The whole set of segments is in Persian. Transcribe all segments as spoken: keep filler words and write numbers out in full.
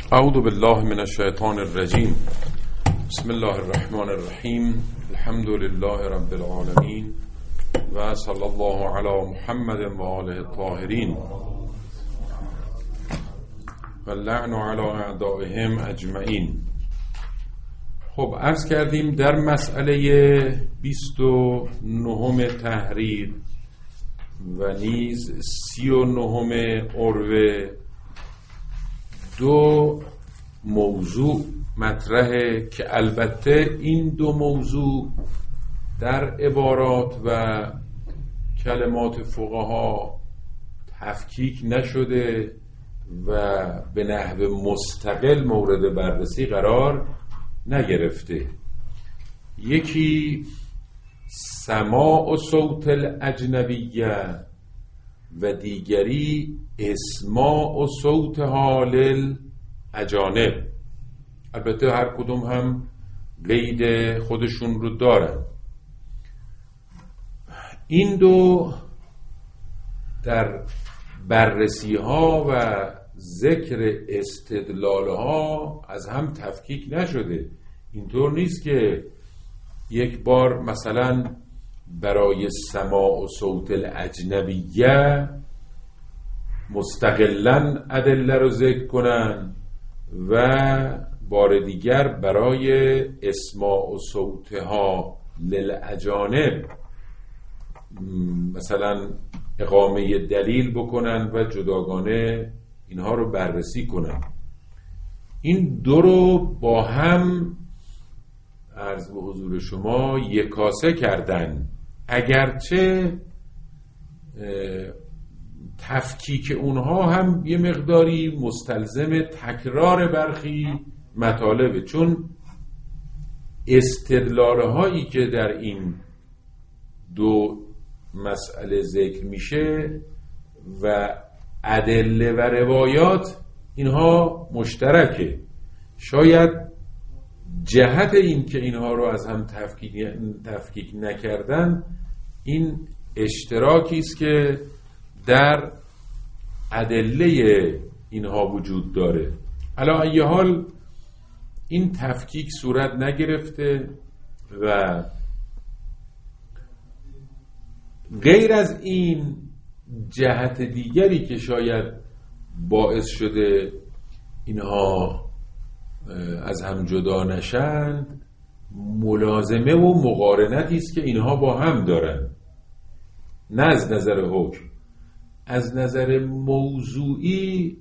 اعوذ بالله من الشیطان الرجیم. بسم الله الرحمن الرحیم. الحمد لله رب العالمین و صلی الله علی محمد و آله الطاهرین و اللعن علی اعدائهم اجمعین. خب عرض کردیم در مسئله بیست و نهم تحریر و نیز سی و نهم عروه دو موضوع مطرحه که البته این دو موضوع در عبارات و کلمات فقها تفکیک نشده و به نحو مستقل مورد بررسی قرار نگرفته. یکی سماع صوت الاجنبیه و دیگری اسماع صوت حال الاجانب. البته هر کدوم هم قید خودشون رو دارن. این دو در بررسی ها و ذکر استدلال ها از هم تفکیک نشده. اینطور نیست که یک بار مثلا برای سماع و صوت الاجنبیه مستقلاً ادله رو ذکر کنن و بار دیگر برای اسماع و صوتها للاجانب مثلا اقامه دلیل بکنن و جداگانه اینها رو بررسی کنن. این دو رو با هم عرض به حضور شما یکاسه کردن، اگرچه تفکیک اونها هم یه مقداری مستلزم تکرار برخی مطالبه، چون استدلال‌هایی که در این دو مسئله ذکر میشه و ادله و روایات اینها مشترکه. شاید جهت این که اینها رو از هم تفکیک, تفکیک نکردن این اشتراکی است که در ادله اینها وجود داره. علی ای حال این تفکیک صورت نگرفته و غیر از این جهت دیگری که شاید باعث شده اینها از هم جدا نشند ملازمه و مقارنتی است که اینها با هم دارن، نه از نظر حکم. از نظر موضوعی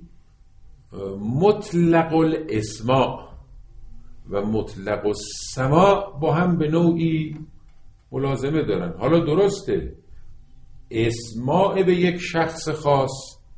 مطلق الاسماع و مطلق السماع با هم به نوعی ملازمه دارن. حالا درسته اسماع به یک شخص خاص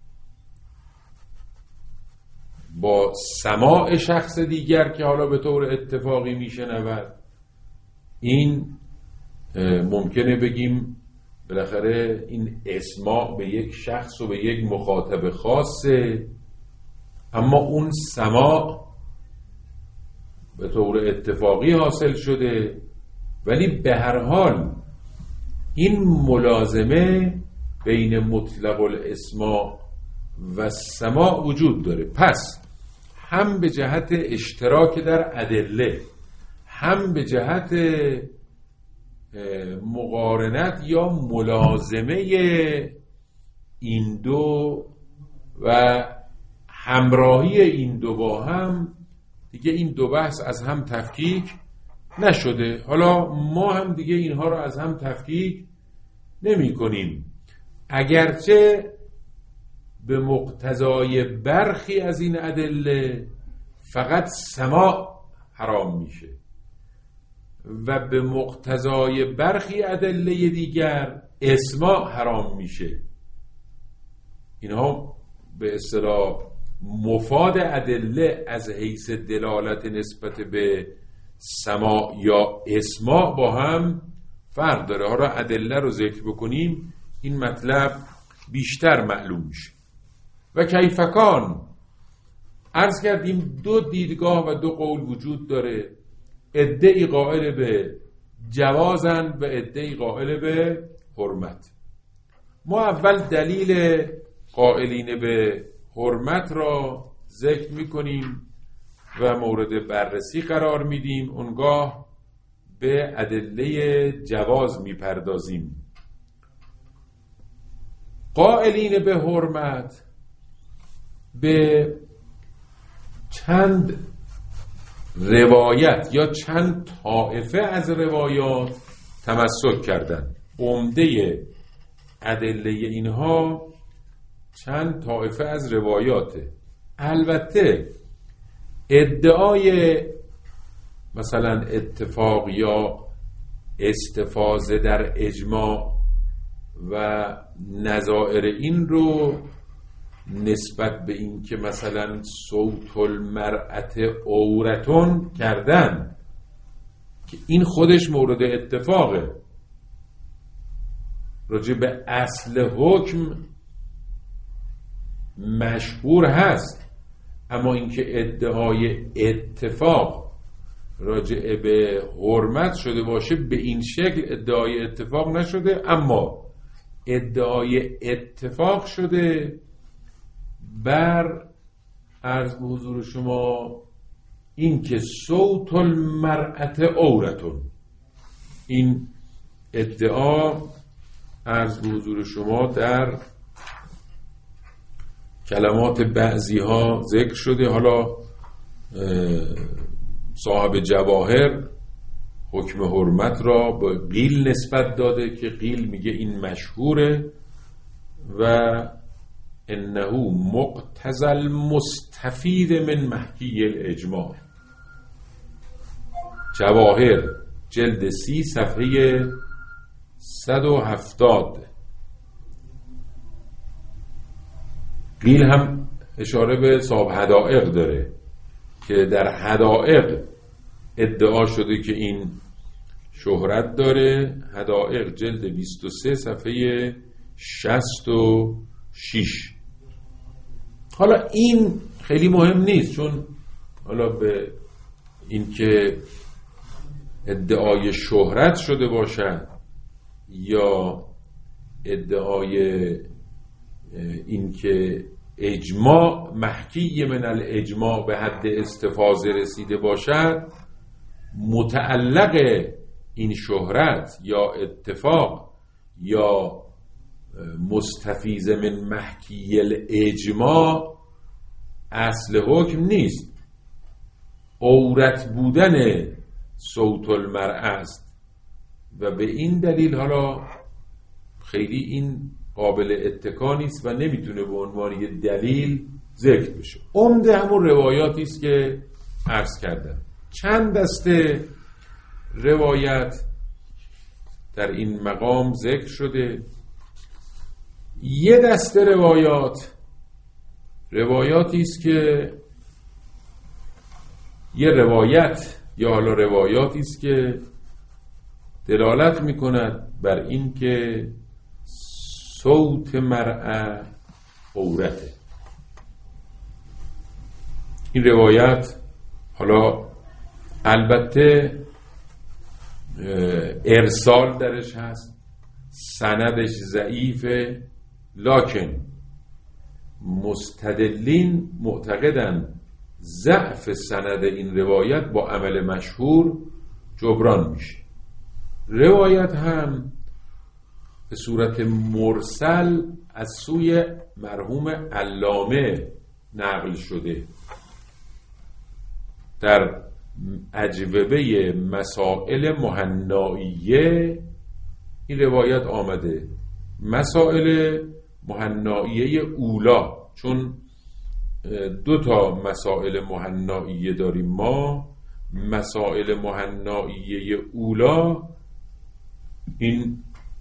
با سماع شخص دیگر که حالا به طور اتفاقی میشنود، این ممکنه بگیم بالاخره این اسماع به یک شخص و به یک مخاطب خاصه، اما اون سماع به طور اتفاقی حاصل شده. ولی به هر حال این ملازمه بین مطلق الاسماع و سماع وجود داره. پس هم به جهت اشتراک در ادله، هم به جهت مقارنت یا ملازمه این دو و همراهی این دو با هم، دیگه این دو بحث از هم تفکیک نشده. حالا ما هم دیگه اینها رو از هم تفکیک نمی کنیم، اگرچه به مقتضای برخی از این ادله فقط سماع حرام میشه و به مقتضای برخی ادله دیگر اسماع حرام میشه. اینها به اصطلاح مفاد ادله از حیث دلالت نسبت به سماع یا اسماع با هم فرق داره. حالا ادله رو ذکر بکنیم این مطلب بیشتر معلوم میشه. و کیفکان عرض کردیم دو دیدگاه و دو قول وجود داره. عده‌ای قائل به جوازن و عده‌ای قائل به حرمت. ما اول دلیل قائلین به حرمت را ذکر میکنیم و مورد بررسی قرار میدیم، اونگاه به ادله جواز میپردازیم. قائلین به حرمت به چند روایت یا چند طائفه از روایات تمسک کردند. عمده ادله اینها چند طائفه از روایاته. البته ادعای مثلا اتفاق یا استفاضه در اجماع و نظائر این رو نسبت به این که مثلا صوت المرأة عورتون کردن که این خودش مورد اتفاقه، راجع به اصل حکم مشهور هست، اما اینکه ادعای اتفاق راجع به حرمت شده باشه به این شکل ادعای اتفاق نشده، اما ادعای اتفاق شده بر عرض به حضور شما این که صوت المرأة عورتون. این ادعا عرض به حضور شما در کلمات بعضی ها ذکر شده. حالا صاحب جواهر حکم حرمت را به قیل نسبت داده که قیل میگه این مشهوره و انه مقتضی المستفید من محکی الاجماع. جواهر جلد سی صفحه صد و هفتاد. قیل هم اشاره به صاحب حدائق داره که در حدائق ادعا شده که این شهرت داره. حدائق جلد بیست و سه صفحه شصت و شش. حالا این خیلی مهم نیست، چون حالا به این که ادعای شهرت شده باشد یا ادعای این که اجماع محکی من الاجماع به حد استفاضه رسیده باشد، متعلق این شهرت یا اتفاق یا مستفیض من محکی الاجماع اصل حکم نیست. عورت بودن صوت المرأة است و به این دلیل حالا خیلی این قابل اتکا نیست و نمیتونه به عنوان یه دلیل ذکر بشه. عمده همون روایاتی است که عرض کردم. چند دسته روایت در این مقام ذکر شده. یه دسته روایات روایاتی است که یه روایت یا حالا روایاتی است که دلالت میکند بر این که صوت مرأة عورته. این روایت حالا البته ارسال درش هست، سندش ضعیفه، لکن مستدلین معتقدن ضعف سند این روایت با عمل مشهور جبران میشه. روایت هم به صورت مرسل از سوی مرحوم علامه نقل شده. در اجوبه مسائل مهنائیه این روایت آمده. مسائل مهنائیه اولا، چون دو تا مسائل مهنائیه داریم ما. مسائل مهنائیه اولا این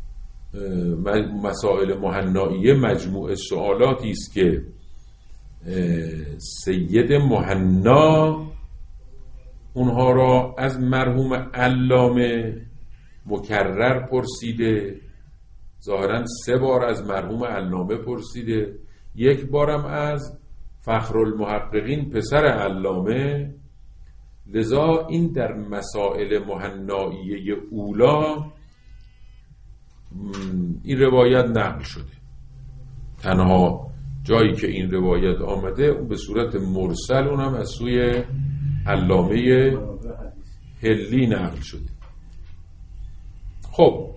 مسائل مهنائیه مجموعه سوالاتی است که سید مهنا اونها را از مرحوم علامه مکرر پرسیده. ظاهراً سه بار از مرحوم علامه پرسیده، یک بارم از فخرالمحققین پسر علامه. لذا این در مسائل مهنائیه اولا این روایت نقل شده. تنها جایی که این روایت آمده اون به صورت مرسل، اونم از سوی علامه هلی نقل شده. خب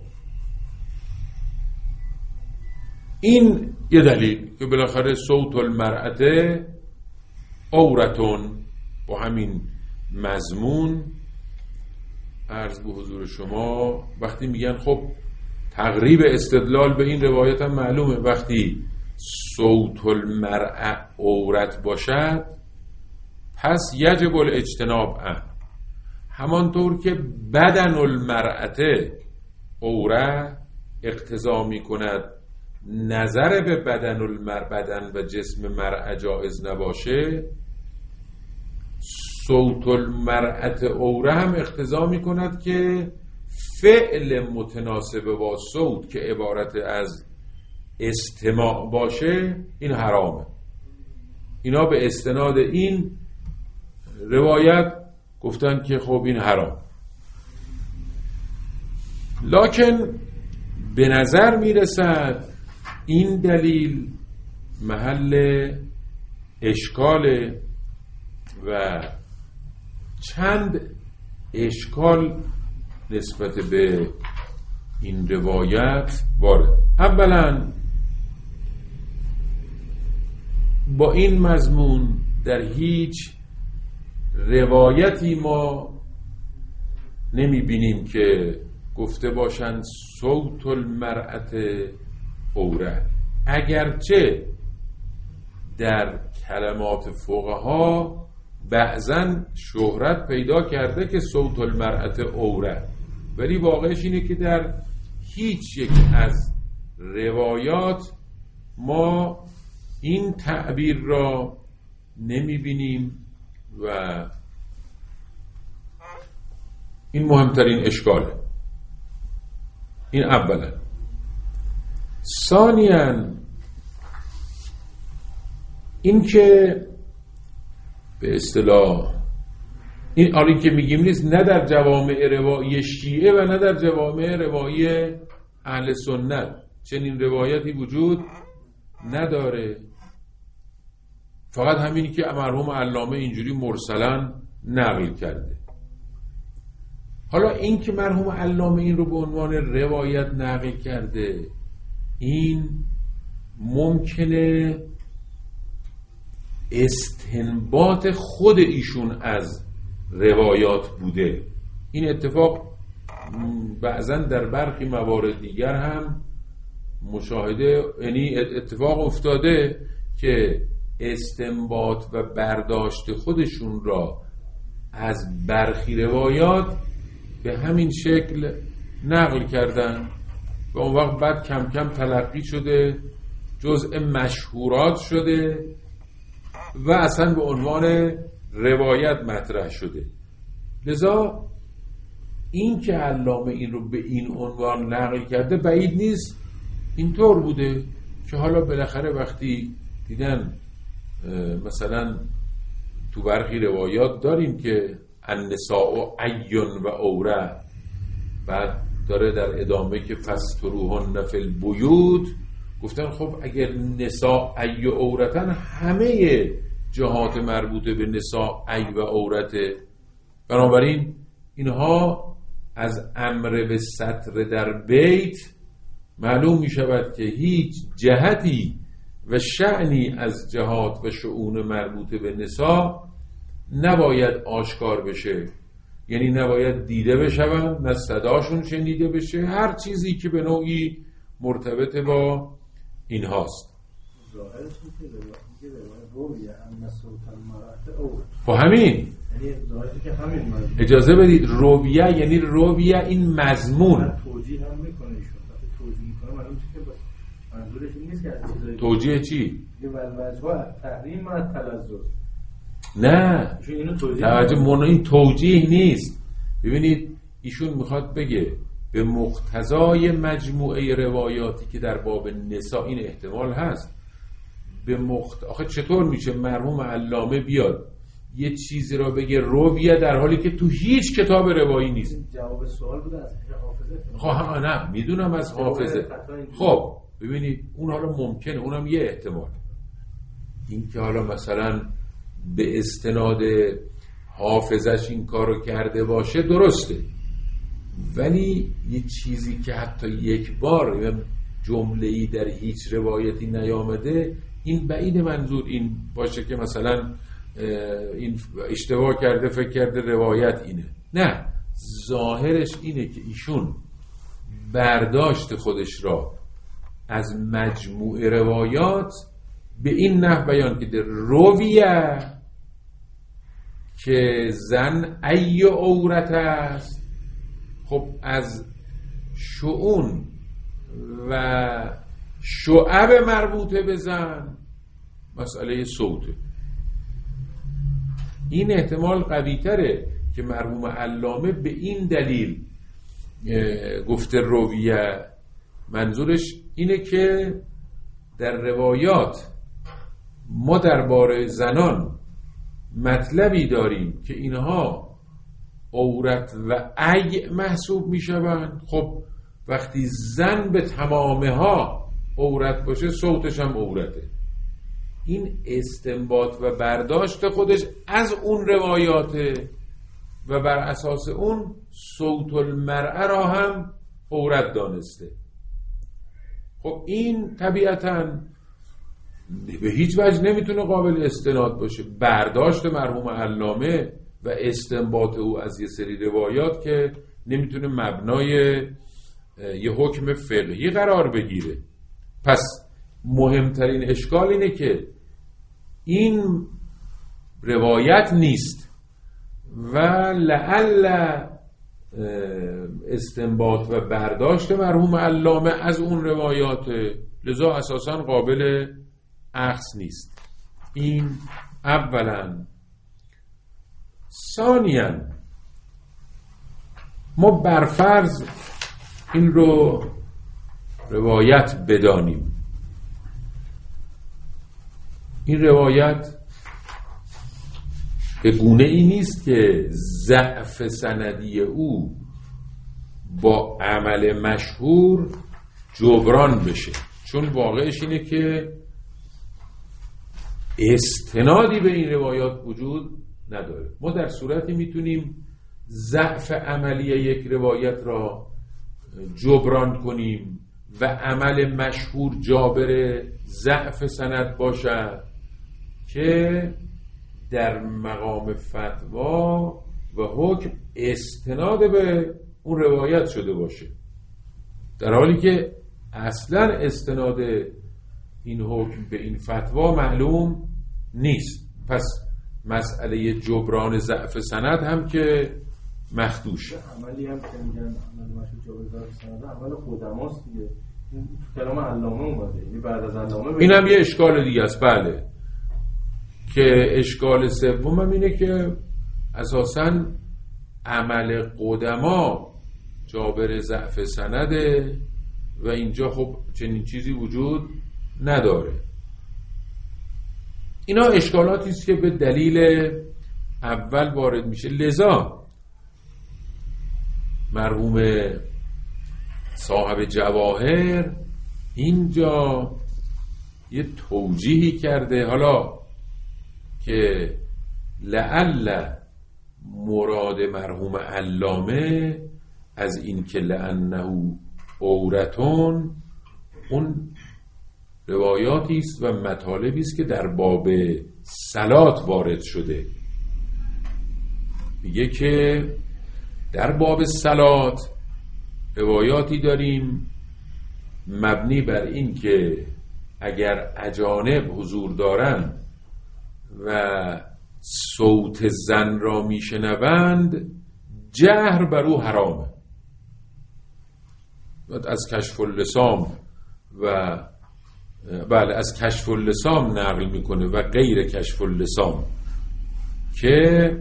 این یه دلیل که بالاخره صوت المرأة عورتون با همین مضمون عرض به حضور شما وقتی میگن خب تقریب استدلال به این روایت هم معلومه، وقتی صوت المرأة عورت باشد پس یجب الاجتناب عنه، همانطور که بدن المرأة عورت اقتضا میکند نظر به بدن المرأة بدن و جسم مرأة جایز نباشه، صوت المرأة عورت هم اقتضا میکند که فعل متناسب با صوت که عبارت از استماع باشه این حرامه. اینا به استناد این روایت گفتن که خب این حرام، لکن به نظر میرسد این دلیل محل اشکال و چند اشکال نسبت به این روایت وارد. اولا با این مضمون در هیچ روایتی ما نمی بینیم که گفته باشند صوت المرأة عورت، اگرچه در کلمات فقها بعضن شهرت پیدا کرده که صوت المرأة عورت، ولی واقعش اینه که در هیچ یک از روایات ما این تعبیر را نمی بینیم و این مهمترین اشکاله. این اولا. ثانیاً این که به اصطلاح این آری که میگیم نیست نه در جوامع روایی شیعه و نه در جوامع روایی اهل سنت چنین روایتی وجود نداره، فقط همینی که مرحوم علامه اینجوری مرسلاً نقل کرده. حالا این که مرحوم علامه این رو به عنوان روایت نقل کرده، این ممکنه استنباط خود ایشون از روایات بوده. این اتفاق بعضا در برخی موارد دیگر هم مشاهده، یعنی اتفاق افتاده که استنباط و برداشت خودشون را از برخی روایات به همین شکل نقل کردن و اون وقت بعد کم کم تلقی شده، جزء مشهورات شده و اصلا به عنوان روایت مطرح شده. لذا این که علامه این رو به این عنوان نقل کرده بعید نیست اینطور بوده که حالا بالاخره وقتی دیدن مثلا تو برخی روایات داریم که النساء عیون و عوره، بعد داره در ادامه که فستروهن فی البیوت، گفتن خب اگر نساء عی و عورتن همه جهات مربوطه به نساء عی و عورته، بنابراین اینها از امر به ستر در بیت معلوم می شود که هیچ جهتی و شأنی از جهات و شؤون مربوطه به نساء نباید آشکار بشه، یعنی نباید دیده بشون، نه صداشون شنیده بشه، هر چیزی که به نوعی مرتبط با این هاست. با همین اجازه بدید رویه یعنی رویه این مضمون توجیه هم میکنه ایشون، توجیه میکنه معلومه که منظورش این نیست که توجیه چی؟ یه ولوجه تحریم و تلذذ، نه اینو توجیه توجه من این توجیه نیست. ببینید ایشون میخواد بگه به مقتضای مجموعه روایاتی که در باب نساء این احتمال هست، به مقت... آخه چطور میشه مرحوم علامه بیاد یه چیزی را بگه رویه در حالی که تو هیچ کتاب روایی نیست؟ جواب سوال بوده از حافظه. خب نه میدونم از حافظه. خب ببینید اون حالا ممکنه، اونم یه احتمال، این که حالا مثلا به استناد حافظش این کارو کرده باشه درسته، ولی یه چیزی که حتی یک بار جمله‌ای در هیچ روایتی نیامده، این بعید منظور این باشه که مثلا این اشتباه کرده فکر کرده روایت اینه. نه، ظاهرش اینه که ایشون برداشت خودش را از مجموع روایات به این نحو بیان که در رویه که زن ای عورت است. خب از شؤون و شعب مربوطه به زن مسئله صوته. این احتمال قوی تره که مرحوم علامه به این دلیل گفته رویه. منظورش اینه که در روایات ما درباره زنان مطلبی داریم که اینها عورت و ای محسوب میشوند. خب وقتی زن به تمامه ها عورت باشه، صوتش هم عورته. این استنباط و برداشت خودش از اون روایاته و بر اساس اون صوت المرأه را هم عورت دانسته. خب این طبیعتاً به هیچ وجه نمیتونه قابل استناد باشه. برداشت مرحوم علامه و استنباط او از یه سری روایات که نمیتونه مبنای یه حکم فقهی قرار بگیره. پس مهمترین اشکال اینه که این روایت نیست و لعل استنباط و برداشت مرحوم علامه از اون روایات، لذا اساساً قابل اخذ نیست. این اولا. ثانیاً ما برفرض این رو روایت بدانیم، این روایت به گونه ای نیست که ضعف سندی او با عمل مشهور جبران بشه، چون واقعش اینه که استنادی به این روایات وجود نداره. ما در صورتی میتونیم ضعف عملی یک روایت را جبران کنیم و عمل مشهور جابر ضعف سند باشد که در مقام فتوا و حکم استناد به اون روایت شده باشه، در حالی که اصلا استناد این حکم به این فتوا معلوم نیست. پس مسئله جبران ضعف سند هم که مخدوشه. عملی هم که میگن عمل مشهور جبران ضعف سند عمل قدماست دیگه، این تو کلام علامه اومده، یعنی بعد از علامه این هم یه اشکال دیگه است. بله، که اشکال سوم هم اینه که اساساً عمل قدما جابر ضعف سنده و اینجا خب چنین چیزی وجود نداره. اینا اشکالاتی است که به دلیل اول وارد میشه. لذا مرحوم صاحب جواهر اینجا یه توجیهی کرده، حالا که لعل مراد مرحوم علامه از این که لعنه عورتون اون روایاتی است و مطالبی است که در باب صلات وارد شده. میگه که در باب صلات روایاتی داریم مبنی بر این که اگر اجانب حضور دارند و صوت زن را میشنوند جهر بر او حرامه. از کشف اللسام و بله از کشف اللسام نقل میکنه و غیر کشف اللسام که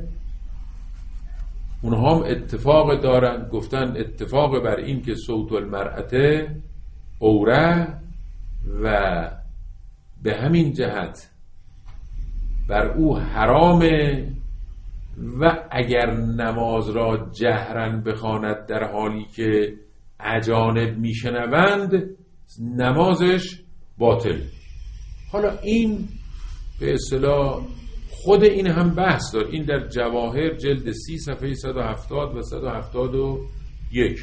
اونها هم اتفاق دارن، گفتن اتفاق بر این که صوت المرأته عوره و به همین جهت بر او حرامه و اگر نماز را جهرن بخواند در حالی که اجانب میشنوند نمازش باطل. حالا این به اصطلاح خود این هم بحث دار. این در جواهر جلد سی صفحه صد و هفتاد و صد و هفتاد و یک،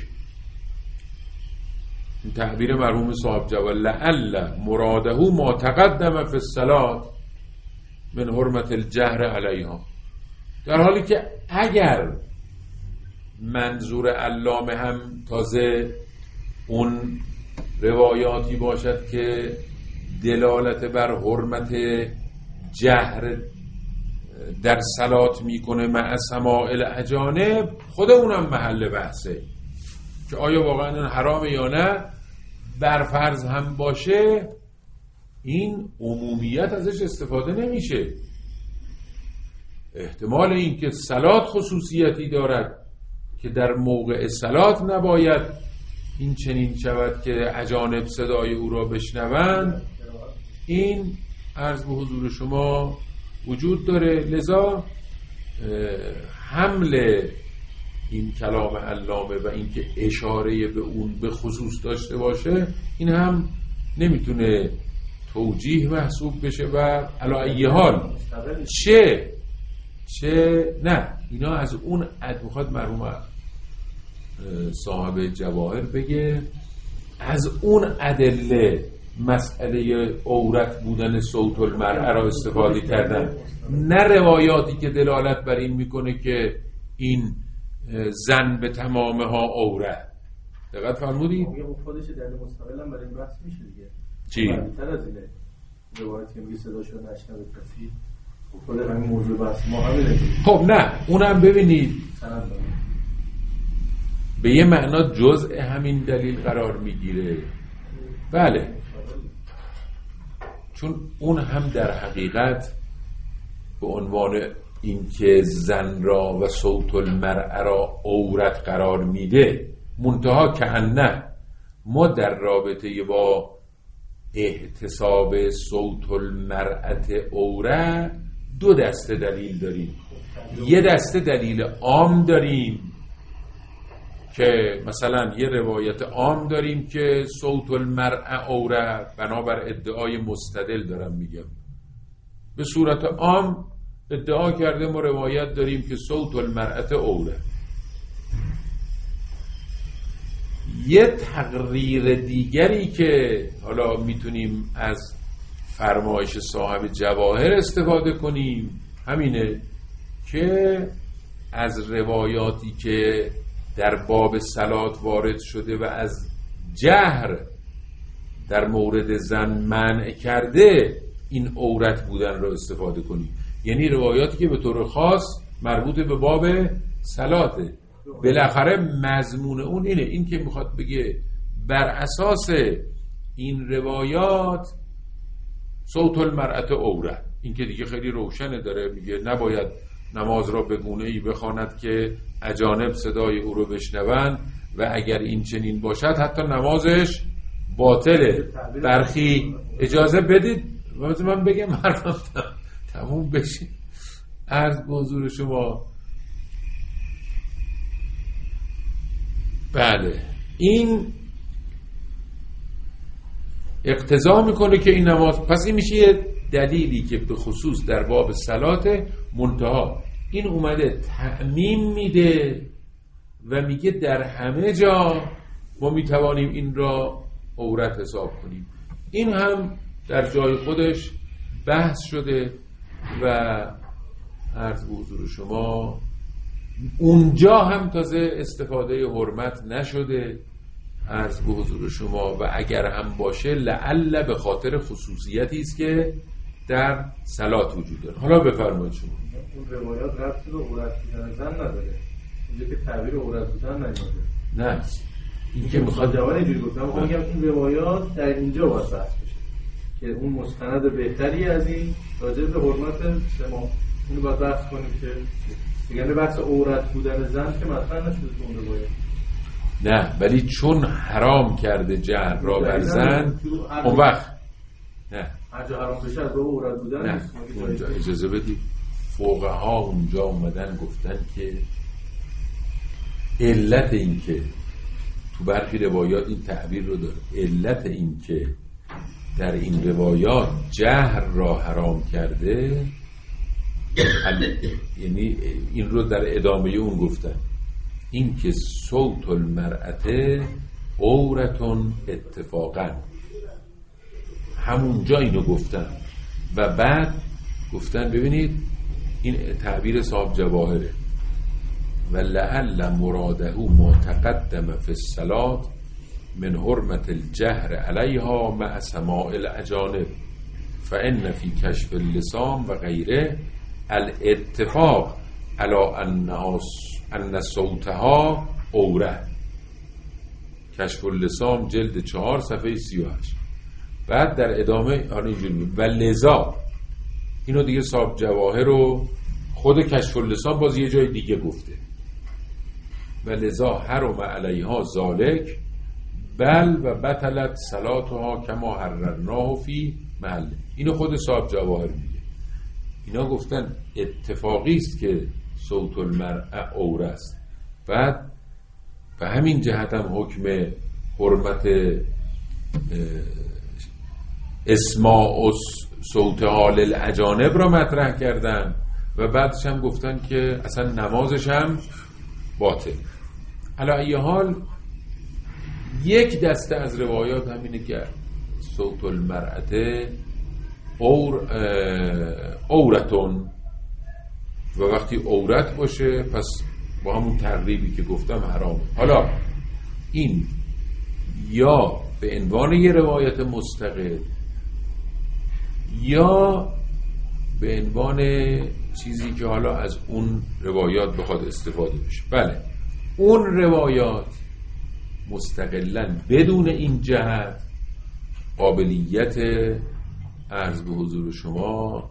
این تعبیر مرحوم صاحب جوال لعل مراده ما تقدم فی الصلاة من حرمت الجهر علیها، در حالی که اگر منظور علامه هم تازه اون روایاتی باشد که دلالت بر حرمت جهر در صلات میکنه مع سماع الاجانب، خود اونم محل بحثه که آیا واقعا این حرامه یا نه. برفرض هم باشه این عمومیت ازش استفاده نمیشه. احتمال این که صلات خصوصیتی دارد که در موقع صلات نباید این چنین شود که اجانب صدای او را بشنوند، این عرض به حضور شما وجود داره. لذا حمل این کلام علامه و اینکه اشاره به اون به خصوص داشته باشه، این هم نمیتونه توجیه محسوب بشه و علی ای حال چه چه نه، اینا از اون اد میخواد مرحوم صاحب جواهر بگه از اون ادله مسئله عورت بودن صوت المرأه را استفاده کردن، نه روایاتی که دلالت بر این میکنه که این زن به تمامه ها عورت. دقت فرمودید؟ میگه خودش دلیل مستقل هم برای این بحث میشه دیگه. چی؟ بیشتر از اینه روایتی که میگه صداشو نشنوه کسی، خود همین موضوع بحث ما همینه. خب نه، اونم ببینید به یه معنا جزء همین دلیل قرار میگیره. بله، چون اون هم در حقیقت به عنوان اینکه زن را و صوت المرأه را عورت قرار میده، منتها که نه ما در رابطه با احتساب صوت المرأة عورت دو دسته دلیل داریم. یه دسته دلیل عام داریم که مثلا یه روایت عام داریم که صوت المرأة عورت، بنابر ادعای مستدل دارم میگم، به صورت عام ادعا کرده ما روایت داریم که صوت المرأة عورت. یه تقریر دیگری که حالا میتونیم از فرمایش صاحب جواهر استفاده کنیم همینه که از روایاتی که در باب صلات وارد شده و از جهر در مورد زن منع کرده این عورت بودن رو استفاده کنیم، یعنی روایاتی که به طور خاص مربوط به باب صلاته. بالاخره مضمون اون اینه، این که میخواد بگه بر اساس این روایات صوت المرأة عورت، این که دیگه خیلی روشنه، داره میگه نباید نماز را به گونه‌ای بخواند که اجانب صدای او رو بشنوند و اگر این چنین باشد حتی نمازش باطله. برخی اجازه بدید من بگم حرفم تموم بشه. عرض به حضور شما بله، این اقتضا میکنه که این نماز، پس این میشه یه دلیلی که به خصوص در باب صلات، منتها این اومده تعمیم میده و میگه در همه جا ما میتوانیم این را عورت حساب کنیم. این هم در جای خودش بحث شده و عرض به حضور شما اونجا هم تازه استفاده حرمت نشده، عرض به حضور شما، و اگر هم باشه لعل به خاطر خصوصیتی است که در صلات وجود داره. حالا بفرمایید شما. اون روایات ربطی به عورت بودن زن نداره، اینجا که تعبیر عورت بودن نمیده. نه، این که میخواد جوان اینجوری گفتم، میخوام بگم این روایات در اینجا باید بحث بشه که اون مستند بهتری از این راجع به حرمت شما اونو باید بحث کنیم که یعنی بحث عورت بودن زن که مطرح نشده تو اون روایات. نه، ولی چون حرام کرده جهر را بر زن اون وقت نه هر جا حرام بشه از باب عورت بودن نه. اونجا اجازه بدید، فقها اونجا اومدن گفتن که علت این که تو برخی روایات این تعبیر رو داره، علت این که در این روایات جهر را حرام کرده یعنی این رو در ادامه اون گفتن، این که صوت المرأة عورتون اتفاقا، همونجا اینو گفتن و بعد گفتن ببینید این تعبیر صاحب جواهره، و لعل مراده ما تقدم فی الصلاة من حرمت الجهر علیها مع سماع الاجانب فإن فی کشف اللسان و غیره الاتفاق علی انها ان صوتها عوره. کشف اللسان جلد چهار صفحه سی و هشت. بعد در ادامه حالا اینجوری و لذا اینو دیگه صاحب جواهر رو خود کشف اللسان باز یه جای دیگه گفته، و لذا حرم علیها ذالک بل و بطلت صلاتها کما حررناه فی محل. اینو خود صاحب جواهر میگه. اینا گفتن اتفاقی است که صوت المرأة عوره است. بعد به همین جهت هم حکم حرمت اسماع و صوت حال الاجانب را مطرح کردن و بعدش هم گفتن که اصلا نمازش هم باطل. علی ای حال یک دسته از روایات همینه که صوت المرأة اور عورتون، و وقتی عورت باشه پس با همون تقریبی که گفتم حرامه. حالا این یا به عنوان یه روایت مستقل یا به عنوان چیزی که حالا از اون روایات بخواد استفاده بشه. بله اون روایات مستقلاً بدون این جهت قابلیت عرض به حضور شما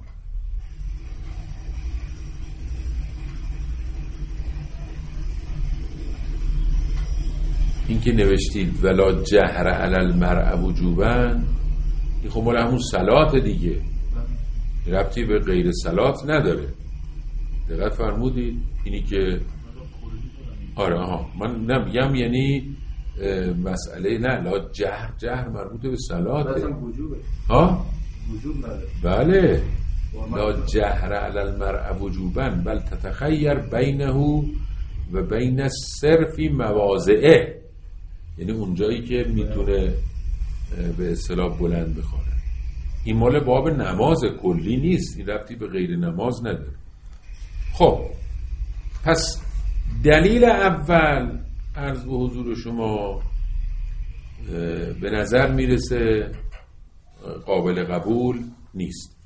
این که نوشتید ولا جهر علی المرء وجوبا، این خب مال همون صلات دیگه، ربطی به غیر صلات نداره. دقت فرمودید؟ اینی که آره ها من نمیگم یعنی مسئله نه لا جهر جهر مربوط به صلات اصلا وجوبه ها وجوب نداره. بله لا جهر علی المرء وجوبا بل تتخیر بینه و بین السر فی مواضعه، یعنی اونجایی که میتونه به اصطلاح بلند بخوره. این مال باب نماز کلی نیست، این ربطی به غیر نماز نداره. خب پس دلیل اول عرض به حضور شما به نظر میرسه قابل قبول نیست.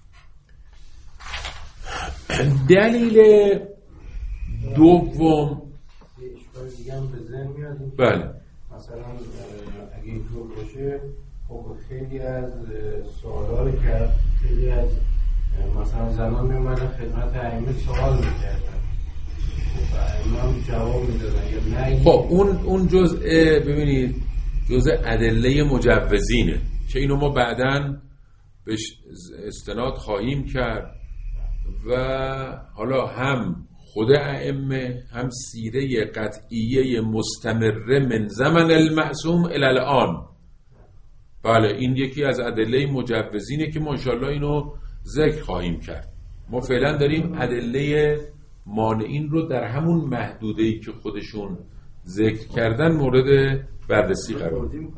دلیل دوم اشکال دیگه هم به ذهن میاد، بله مثلا اگه اینطور باشه خب خیلی از سوالا رو کرد، خیلی از مثلا زنان میومدن خدمت ائمه سوال میکردن، خب ائمه هم جواب میدادن یا نه. خب اون اون جزء ببینید جزء ادله مجوزینه که اینو ما بعداً بهش استناد خواهیم کرد و حالا هم خود ائمه هم سیره قطعیه مستمره من زمن المعصوم الی الان. بله این یکی از ادله مجوزینه که ما انشاءالله اینو ذکر خواهیم کرد. ما فعلا داریم ادله مانعین رو در همون محدوده‌ای که خودشون ذکر کردن مورد بررسی قرار میدیم.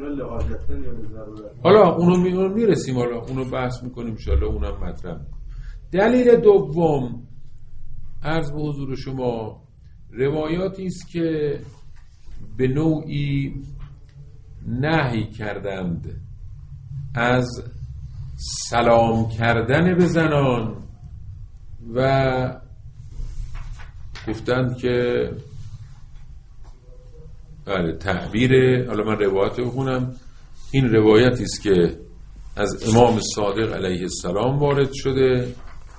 حالا اونو میرسیم، حالا اونو بحث میکنیم انشاءالله، اونم مطرح میکنیم. دلیل دوم عرض به حضور شما روایاتی است که به نوعی نهی کردند از سلام کردن به زنان و گفتند که بله تعبیر، حالا من روایت بخونم، این روایتی است که از امام صادق علیه السلام وارد شده.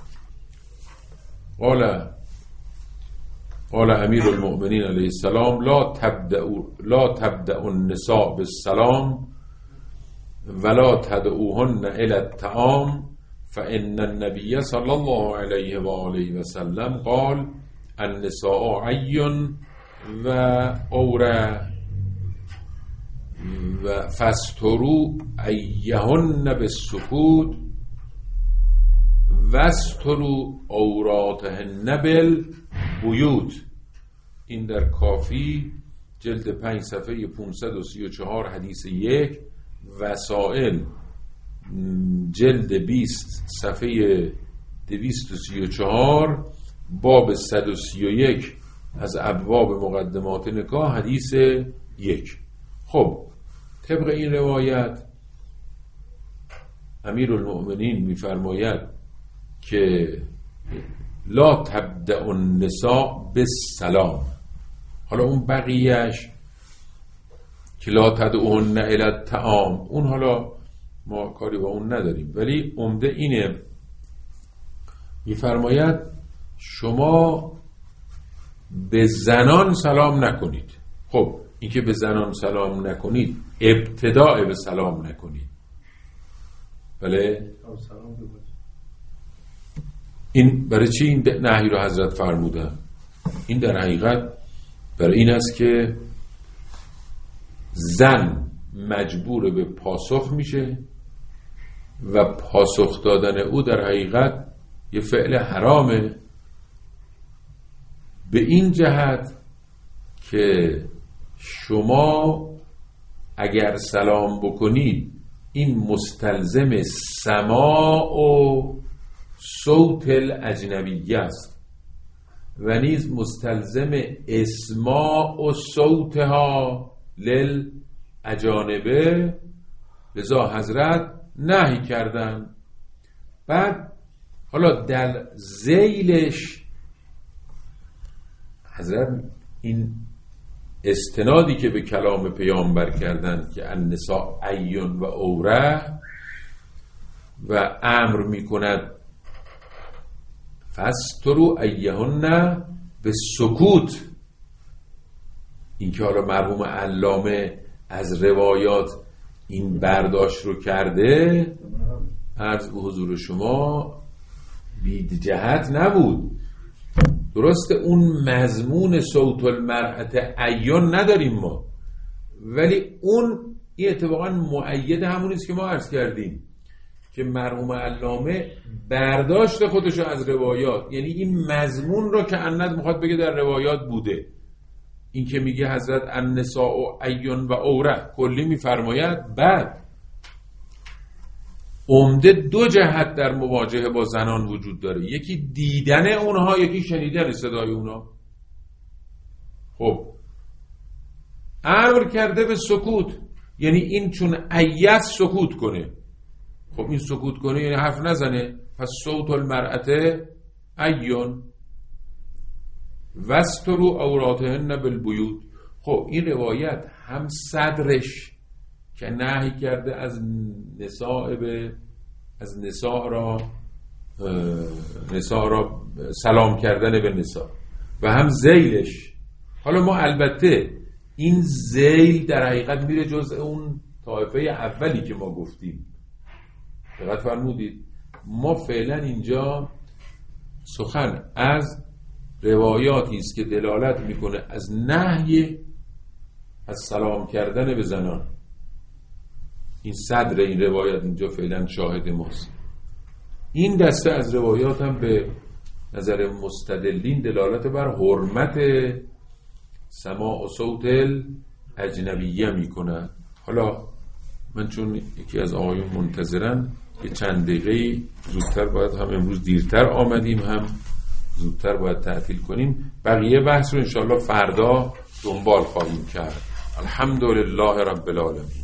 قال قال امیر المؤمنین علیه السلام لا تبدأ لا تبدأ النساء بالسلام ولا تدعوهن الى الطعام فان النبي صلی الله علیه و آله و سلم قال النساء عی و اوره و فاستروا ایهن بالسکوت وستروا عوراتهن بالبیوت. این در کافی جلد پنج صفحه پانصد و سی و چهار حدیث یک، وسائل جلد بیست صفحه دویست و سی و چهار باب صد و سی و یک از ابواب مقدمات نکاح حدیث یک. خب طبق این روایت امیرالمؤمنین میفرماید که لا تبدأ النساء بالسلام. حالا اون بقیهش که لا تدعوهن الی الطعام، اون حالا ما کاری با اون نداریم، ولی عمده اینه میفرماید شما به زنان سلام نکنید. خب این که به زنان سلام نکنید ابتداء به سلام نکنید، بله؟ این برای چی این نهی رو حضرت فرمودن؟ این در حقیقت برای این است که زن مجبور به پاسخ میشه و پاسخ دادن او در حقیقت یه فعل حرامه، به این جهت که شما اگر سلام بکنید این مستلزم سماع و صوت الاجنبی است و نیز مستلزم اسماع و صوتها للاجانبه، لذا حضرت نهی کردن. بعد حالا در ذیلش حضرت این استنادی که به کلام پیامبر کردن که النساء عیون و عوره و امر میکند فاستروا ایهن به سکوت، این که حالا مرحوم علامه از روایات این برداشت رو کرده، عرض به حضور شما بید جهت نبود. درسته اون مضمون صوت المرأة عیان نداریم ما، ولی اون این اتفاقا مؤید همونیست که ما عرض کردیم که مرحوم علامه برداشت خودشو از روایات، یعنی این مضمون رو که اند میخواد بگه در روایات بوده. این که میگه حضرت النساء عیون و عوره کلی میفرماید، بعد عمده دو جهت در مواجهه با زنان وجود داره، یکی دیدن اونها، یکی شنیدن صدای اونها. خب امر کرده به سکوت، یعنی این چون عیت سکوت کنه. خب این سکوت کنه یعنی حرف نزنه، پس صوت المرأة عیون وستروا عوراتهن بالبیوت. خب این روایت هم صدرش که نهی کرده از نساء به از نساء را نساء را سلام کردن به نساء و هم ذیلش. حالا ما البته این ذیل در حقیقت میره جزء اون طایفه اولی که ما گفتیم، دقت فرمودید. ما فعلا اینجا سخن از روایاتی است که دلالت میکنه از نهی از سلام کردن به زنان. این صدر این روایت اینجا فعلا شاهد ماست. این دسته از روایات هم به نظر مستدلین دلالت بر حرمت سماع و صوت الاجنبیه میکنه. حالا من چون یکی از آقایون منتظرن یه چند دقیقه زودتر باید، هم امروز دیرتر آمدیم هم زودتر باید تعطیل کنیم، بقیه بحث رو انشاءالله فردا دنبال خواهیم کرد. الحمدلله رب العالمین.